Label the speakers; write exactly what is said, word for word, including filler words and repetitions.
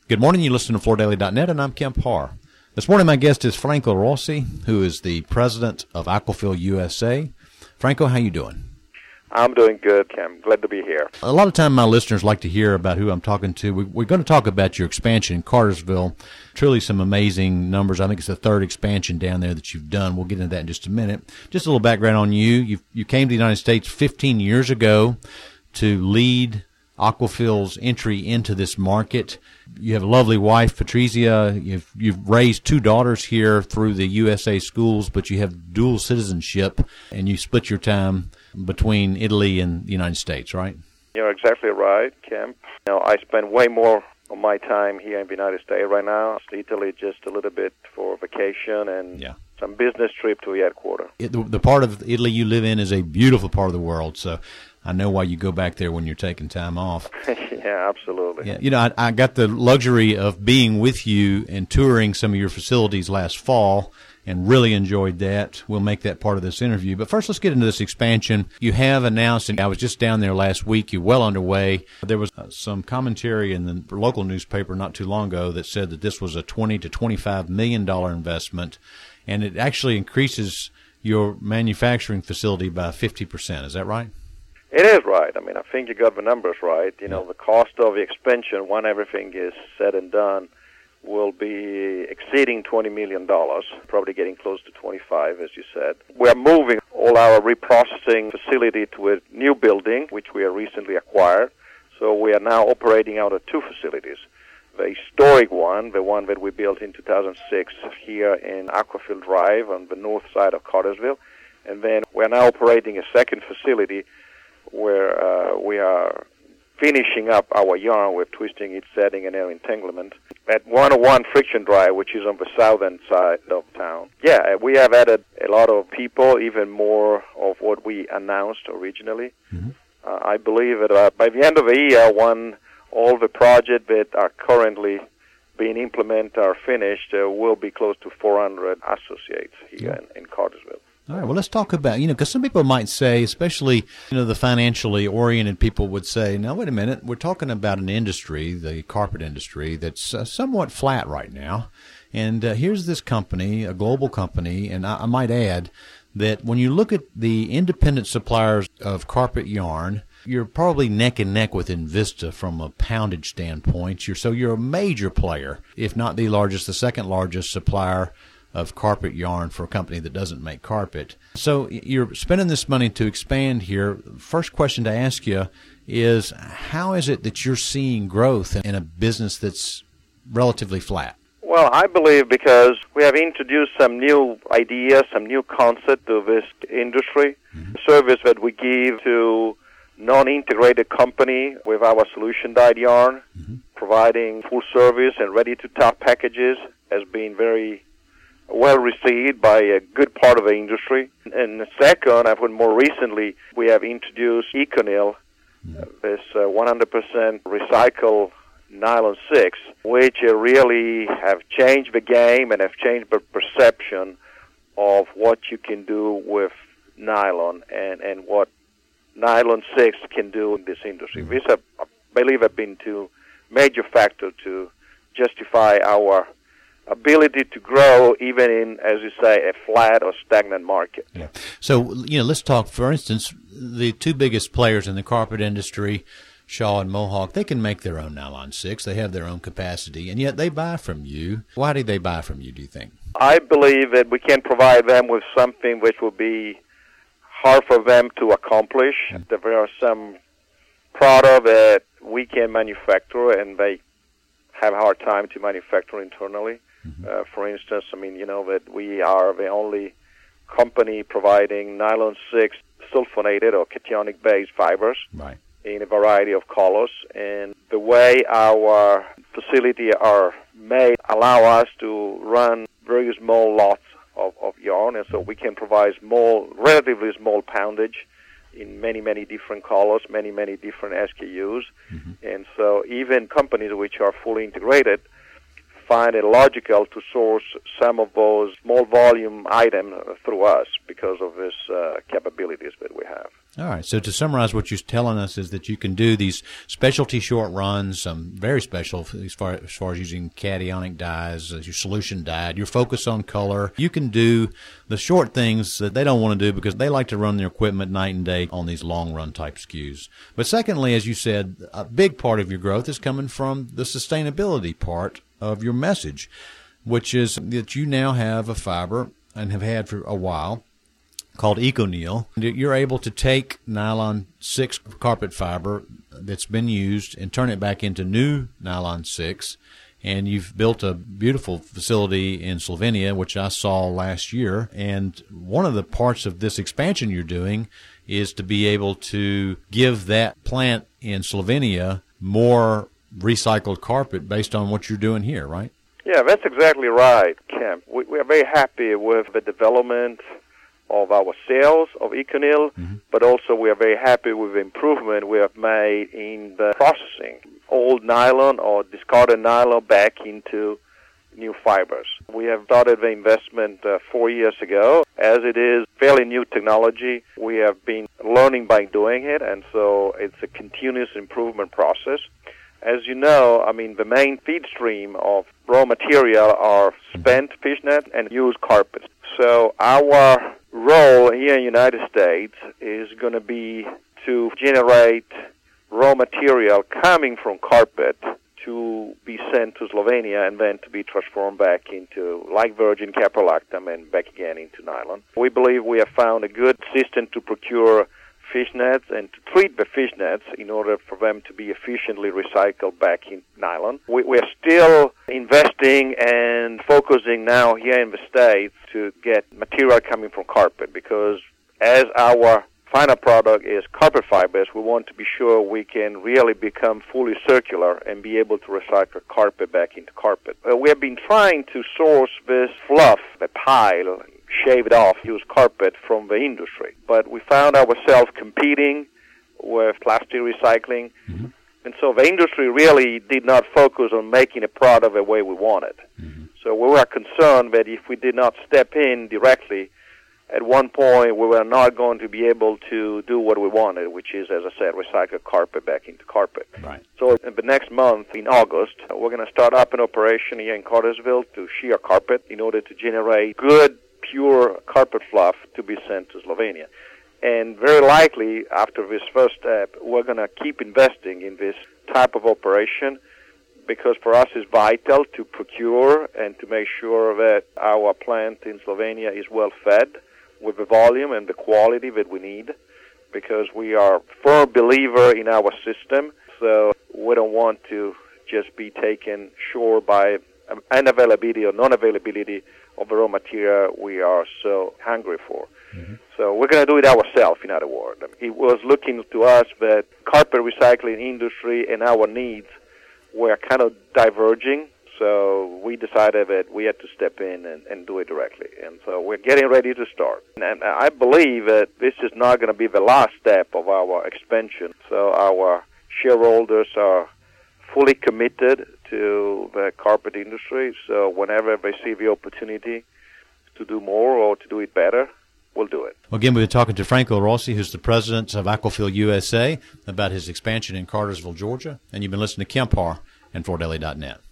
Speaker 1: Good morning. You listen to Florida Daily dot net, and I'm Kemp Harr. This morning, my guest is Franco Rossi, who is the president of Aquafil U S A. Franco, how you doing?
Speaker 2: I'm doing good, Kemp. Glad to be here.
Speaker 1: A lot of time my listeners like to hear about who I'm talking to. We, we're going to talk about your expansion in Cartersville. Truly some amazing numbers. I think it's the third expansion down there that you've done. We'll get into that in just a minute. Just a little background on you. You you came to the United States fifteen years ago to lead Aquafil's entry into this market. You have a lovely wife, Patrizia. You've you've raised two daughters here through the U S A schools, but you have dual citizenship, and you split your time between Italy and the United States, right?
Speaker 2: You're exactly right, Kemp. You know, I spend way more of my time here in the United States right now. Italy just a little bit for vacation and yeah. some business trip to the headquarters.
Speaker 1: It, the, the part of Italy you live in is a beautiful part of the world, so I know why you go back there when you're taking time off.
Speaker 2: Yeah, absolutely.
Speaker 1: Yeah, you know, I, I got the luxury of being with you and touring some of your facilities last fall and really enjoyed that. We'll make that part of this interview. But first, let's get into this expansion. You have announced, and I was just down there last week, you're well underway. There was uh, some commentary in the local newspaper not too long ago that said that this was a twenty to twenty-five million dollars investment, and it actually increases your manufacturing facility by fifty percent. Is that right?
Speaker 2: It is right. I mean, I think you got the numbers right. You know, the cost of the expansion, when everything is said and done, will be exceeding twenty million dollars, probably getting close to twenty-five, as you said. We're moving all our reprocessing facility to a new building, which we have recently acquired. So we are now operating out of two facilities. The historic one, the one that we built in two thousand six here in Aquafil Drive on the north side of Cartersville. And then we're now operating a second facility where uh, we are finishing up our yarn with twisting, heat setting, and air entanglement at one oh one Friction Drive, which is on the southern side of town. Yeah, we have added a lot of people, even more of what we announced originally. Mm-hmm. Uh, I believe that uh, by the end of the year, when all the projects that are currently being implemented are finished, uh, we'll be close to four hundred associates here yeah. in, in Cartersville.
Speaker 1: All right, well, let's talk about, you know, because some people might say, especially, you know, the financially oriented people would say, now, wait a minute, we're talking about an industry, the carpet industry, that's uh, somewhat flat right now. And uh, here's this company, a global company, and I, I might add that when you look at the independent suppliers of carpet yarn, you're probably neck and neck with Invista from a poundage standpoint. You're, so you're a major player, if not the largest, the second largest supplier of carpet yarn for a company that doesn't make carpet. So you're spending this money to expand here. First question to ask you is, how is it that you're seeing growth in a business that's relatively flat?
Speaker 2: Well, I believe because we have introduced some new ideas, some new concept to this industry, mm-hmm. the service that we give to non-integrated company with our solution dyed yarn, mm-hmm. providing full service and ready-to-top packages has been very well received by a good part of the industry. And second, I think more recently, we have introduced Econil, uh, this uh, one hundred percent recycled nylon six, which uh, really have changed the game and have changed the perception of what you can do with nylon and, and what nylon six can do in this industry. These, have, I believe, have been two major factors to justify our ability to grow even in, as you say, a flat or stagnant market.
Speaker 1: Yeah. So, you know, let's talk, for instance, the two biggest players in the carpet industry, Shaw and Mohawk, they can make their own nylon six. They have their own capacity, and yet they buy from you. Why do they buy from you, do you think?
Speaker 2: I believe that we can provide them with something which will be hard for them to accomplish. Yeah. There are some products that we can manufacture, and they have a hard time to manufacture internally. Uh, for instance, I mean, you know, that we are the only company providing nylon six sulfonated or cationic-based fibers
Speaker 1: right.
Speaker 2: in a variety of colors. And the way our facility are made allow us to run very small lots of, of yarn, and so we can provide small, relatively small poundage in many, many different colors, many, many different S K Us. Mm-hmm. And so even companies which are fully integrated find it logical to source some of those small volume items through us because of this uh, capabilities that we have.
Speaker 1: All right. So to summarize, what you're telling us is that you can do these specialty short runs, some very special as far as, far as using cationic dyes, uh, your solution dye, your focus on color. You can do the short things that they don't want to do because they like to run their equipment night and day on these long run type S K Us. But secondly, as you said, a big part of your growth is coming from the sustainability part of your message, which is that you now have a fiber and have had for a while called EcoNeil. You're able to take nylon six carpet fiber that's been used and turn it back into new nylon six. And you've built a beautiful facility in Slovenia, which I saw last year. And one of the parts of this expansion you're doing is to be able to give that plant in Slovenia more recycled carpet based on what you're doing here, right?
Speaker 2: Yeah, that's exactly right, Kemp. We, we are very happy with the development of our sales of EcoNeil, mm-hmm. but also we are very happy with the improvement we have made in the processing old nylon or discarded nylon back into new fibers. We have started the investment uh, four years ago. As it is fairly new technology, we have been learning by doing it, and so it's a continuous improvement process. As you know, I mean, the main feed stream of raw material are spent fishnet and used carpet. So our role here in the United States is going to be to generate raw material coming from carpet to be sent to Slovenia and then to be transformed back into, like virgin caprolactam, and back again into nylon. We believe we have found a good system to procure fishnets and to treat the fishnets in order for them to be efficiently recycled back in nylon. We, we are still investing and focusing now here in the States to get material coming from carpet, because as our final product is carpet fibers, we want to be sure we can really become fully circular and be able to recycle carpet back into carpet. Uh, we have been trying to source this fluff, the pile, shaved off used carpet from the industry, but we found ourselves competing with plastic recycling, mm-hmm. and so the industry really did not focus on making a product the way we wanted. Mm-hmm. So we were concerned that if we did not step in directly, at one point we were not going to be able to do what we wanted, which is, as I said, recycle carpet back into carpet.
Speaker 1: Right.
Speaker 2: So in the next month, in August, we're going to start up an operation here in Cartersville to shear carpet in order to generate good, pure carpet fluff to be sent to Slovenia. And very likely, after this first step, we're going to keep investing in this type of operation, because for us it's vital to procure and to make sure that our plant in Slovenia is well fed with the volume and the quality that we need, because we are a firm believer in our system, so we don't want to just be taken short by unavailability or non-availability of the raw material we are so hungry for. Mm-hmm. So we're going to do it ourselves, in other words. It was looking to us that carpet recycling industry and our needs were kind of diverging, so we decided that we had to step in and, and do it directly. And so we're getting ready to start. And I believe that this is not going to be the last step of our expansion. So our shareholders are fully committed to the carpet industry, so whenever they see the opportunity to do more or to do it better, we'll do it.
Speaker 1: Well, again, we've been talking to Franco Rossi, who's the president of Aquafil U S A, about his expansion in Cartersville, Georgia, and you've been listening to Kemp Harr and Flordelli dot net.